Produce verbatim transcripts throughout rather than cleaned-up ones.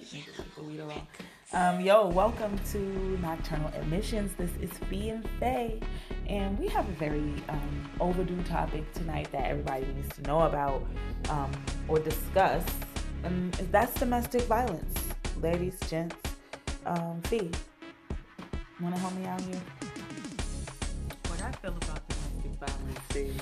Um, yo, welcome to Nocturnal Admissions. This is Fee and Faye, and we have a very um, overdue topic tonight that everybody needs to know about um, or discuss. And that's domestic violence. Ladies, gents, um, Fee, want to help me out here? What I feel about domestic violence is,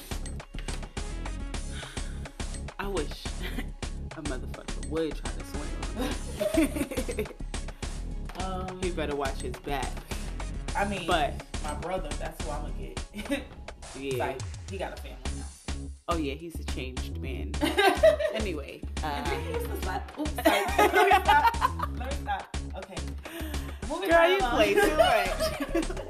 I wish a motherfucker would try to swing on me. um, he better watch his back. I mean, but my brother, that's who I'm gonna get. Yeah, like, he got a family now. Oh yeah, he's a changed man. Anyway, uh, he used to slap. Oops, sorry. Let me stop. Let me stop. Okay. Moving girl, right you along. play too much.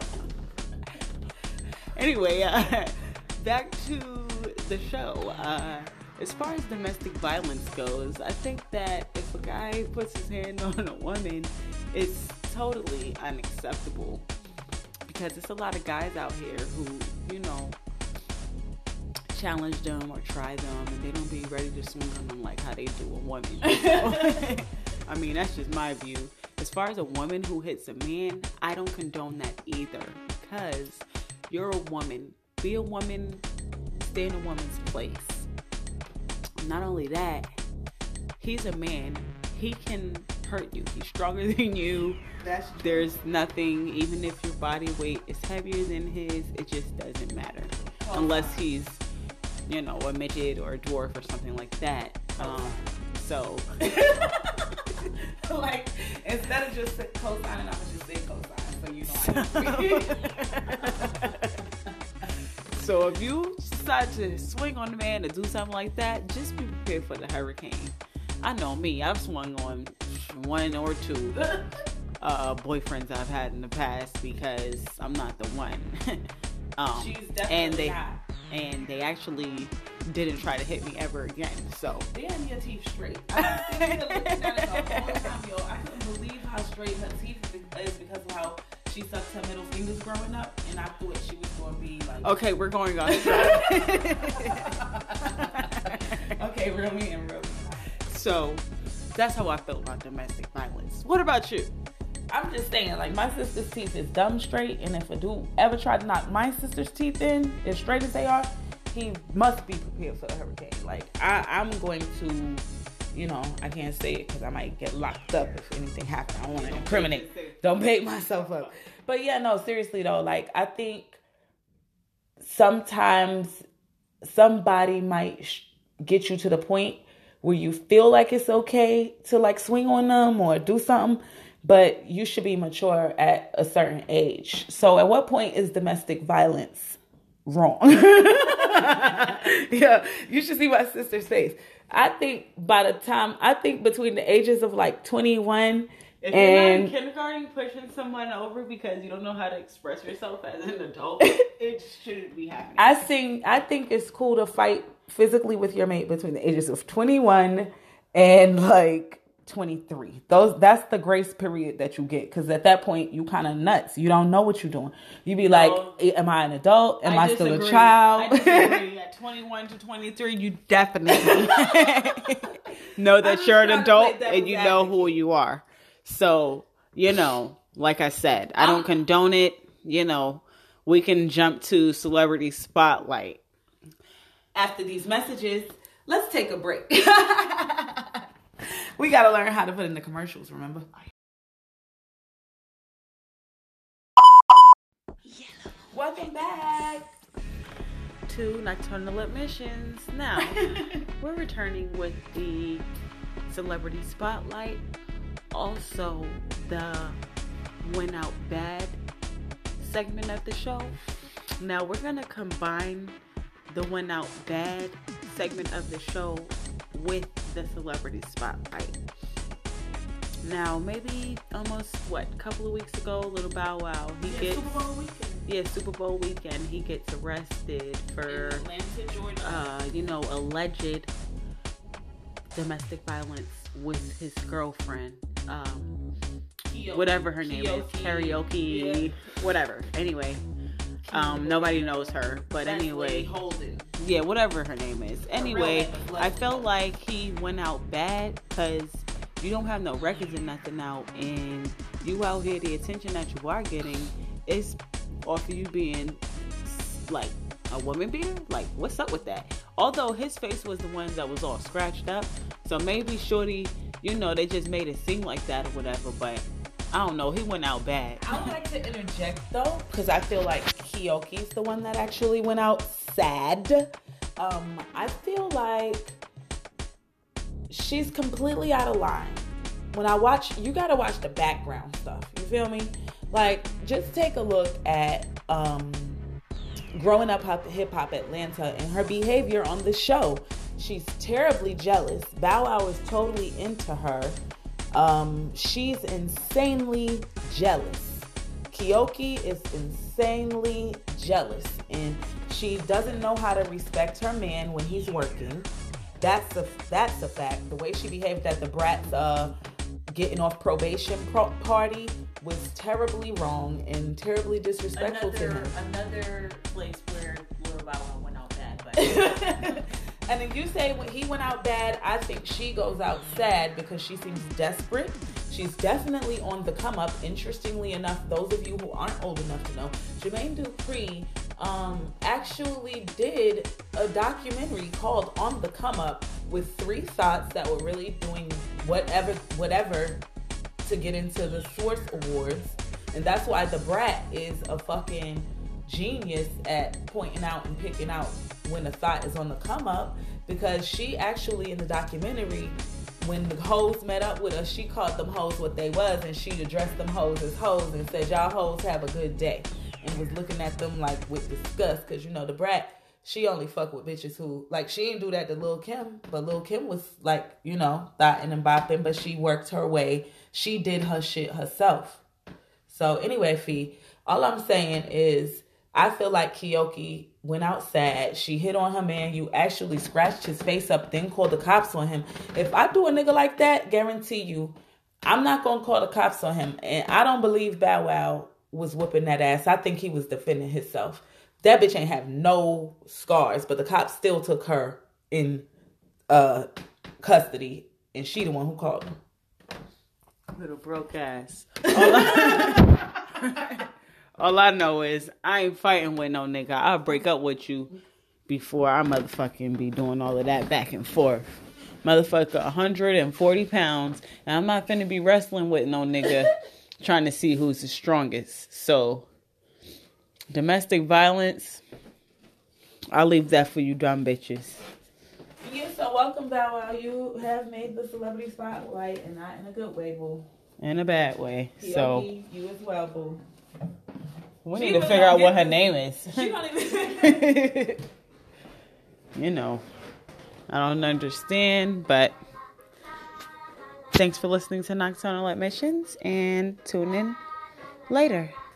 Anyway, uh, back to the show. Uh, as far as domestic violence goes, I think that if a guy puts his hand on a woman, it's totally unacceptable. Because there's a lot of guys out here who, you know, challenge them or try them, and they don't be ready to swing on them like how they do a woman. So, I mean, that's just my view. As far as a woman who hits a man, I don't condone that either. Because you're a woman. Be a woman. Stay in a woman's place. Not only that, he's a man. He can hurt you. He's stronger than you. That's true. There's nothing, even if your body weight is heavier than his, it just doesn't matter. Oh, unless he's, you know, a midget or a dwarf or something like that. Um, so, like, instead of just co-signing, I'm gonna just say co-sign, so you know I know. So if you decide to swing on the man to do something like that, just be prepared for the hurricane. I know me, I've swung on one or two uh, boyfriends I've had in the past because I'm not the one. um, She's definitely and they, not. And they actually didn't try to hit me ever again. So damn, your teeth straight. I was sitting here looking at it the whole time, yo. I couldn't believe how straight her teeth is because of how she sucked her middle fingers growing up, and I thought she was going to be like. Okay, we're going on. Okay, real me and real me. So that's how I feel about domestic violence. What about you? I'm just saying, like, my sister's teeth is dumb straight, and if a dude ever tried to knock my sister's teeth in as straight as they are, he must be prepared for the hurricane. Like, I, I'm going to, you know, I can't say it because I might get locked up if anything happens. I don't want to incriminate. Don't bait myself up. But yeah, no, seriously though, like, I think sometimes somebody might sh- get you to the point where you feel like it's okay to, like, swing on them or do something. But you should be mature at a certain age. So at what point is domestic violence wrong? Yeah, you should see my sister's face. I think by the time, I think between the ages of like twenty-one if and... you're not in kindergarten pushing someone over because you don't know how to express yourself as an adult, it shouldn't be happening. I think, I think it's cool to fight physically with your mate between the ages of twenty-one and like twenty-three. Those that's the grace period that you get, because at that point you kind of nuts. You don't know what you're doing. You be like, no, am I an adult? Am I, I still a child? I disagree. At twenty-one to twenty-three, you definitely know that you're an adult and you know who you are. So, you know, like I said, I don't condone it. You know, we can jump to celebrity spotlight after these messages. Let's take a break. We got to learn how to put in the commercials, remember? Welcome back to Nocturnal Admissions. Now, we're returning with the Celebrity Spotlight. Also, the Went Out Bad segment of the show. Now, we're going to combine the Went Out Bad segment of the show with the Celebrity Spotlight. Now, maybe almost, what, a couple of weeks ago, Little Bow Wow, he yeah, gets... Super Bowl weekend. Yeah, Super Bowl weekend, he gets arrested for, in Atlanta, Georgia. Uh, you know, alleged domestic violence with his girlfriend. Um, Kyoki. Whatever her name Kyoki. is. Karaoke. Yeah. Whatever. Anyway. Um, nobody knows her, but Leslie anyway, Holden. Yeah, whatever her name is. Anyway, I felt like he went out bad because you don't have no records and nothing out, and you out here, the attention that you are getting is off of you being like a woman beater. Like, what's up with that? Although his face was the one that was all scratched up, so maybe shorty, you know, they just made it seem like that or whatever, but I don't know, he went out bad. I would like to interject though, because I feel like Keoki's the one that actually went out sad. um I feel like she's completely out of line. When I watch, you gotta watch the background stuff. You feel me? Like, just take a look at um, Growing Up Hip Hop Atlanta and her behavior on the show. She's terribly jealous. Bow Wow is totally into her. Um, she's insanely jealous. Keoki is insanely jealous, and she doesn't know how to respect her man when he's working. That's a that's a fact. The way she behaved at the Brat's uh, getting off probation pro- party was terribly wrong and terribly disrespectful another, to him. Another place where Lil Bow Wow went out bad. But and if you say when he went out bad, I think she goes out sad because she seems desperate. She's definitely on the come up. Interestingly enough, those of you who aren't old enough to know, Jermaine Dupri um, actually did a documentary called On the Come Up with three thoughts that were really doing whatever, whatever to get into the Source Awards. And that's why the Brat is a fucking genius at pointing out and picking out when a thought is on the come up, because she actually in the documentary, when the hoes met up with her, she called them hoes what they was, and she addressed them hoes as hoes and said, y'all hoes have a good day, and was looking at them like with disgust, because you know the Brat, she only fuck with bitches who, like, she didn't do that to Lil' Kim, but Lil' Kim was like, you know, thotting and bopping, but she worked her way. She did her shit herself. So anyway, Fee, all I'm saying is, I feel like Keoki went out sad. She hit on her man. You actually scratched his face up, then called the cops on him. If I do a nigga like that, guarantee you, I'm not going to call the cops on him. And I don't believe Bow Wow was whooping that ass. I think he was defending himself. That bitch ain't have no scars, but the cops still took her in uh, custody, and she the one who called him. Little broke ass. All I, all I know is I ain't fighting with no nigga. I'll break up with you before I motherfucking be doing all of that back and forth. Motherfucker, one hundred forty pounds, and I'm not finna be wrestling with no nigga trying to see who's the strongest. So, domestic violence, I'll leave that for you dumb bitches. Yeah, so welcome, Bow Wow. You have made the celebrity spotlight, and not in a good way, boo. In a bad way. P O D, so you as well, boo. We She need to was figure out gonna what her get name is. She don't even. You know, I don't understand, but thanks for listening to Nocturnal Admissions, and tune in later.